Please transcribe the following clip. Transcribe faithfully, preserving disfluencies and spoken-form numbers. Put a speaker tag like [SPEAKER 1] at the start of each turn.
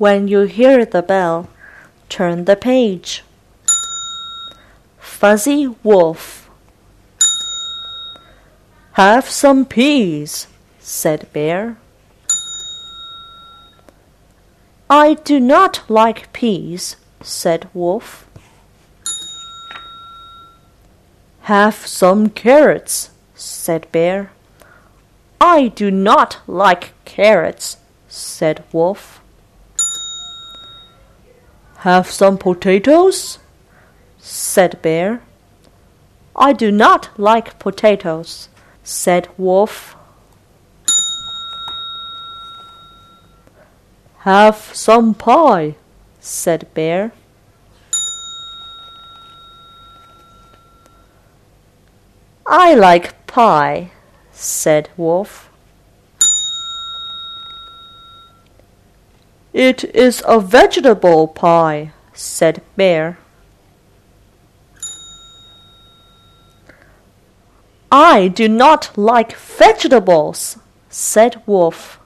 [SPEAKER 1] When you hear the bell, turn the page. Fuzzy Wolf. Have some peas, said Bear. I do not like peas, said Wolf. Have some carrots, said Bear. I do not like carrots, said Wolf. Have some potatoes, said Bear. I do not like potatoes, said Wolf. Have some pie, said Bear. I like pie, said Wolf. It is a vegetable pie, said Bear. I do not like vegetables, said Wolf.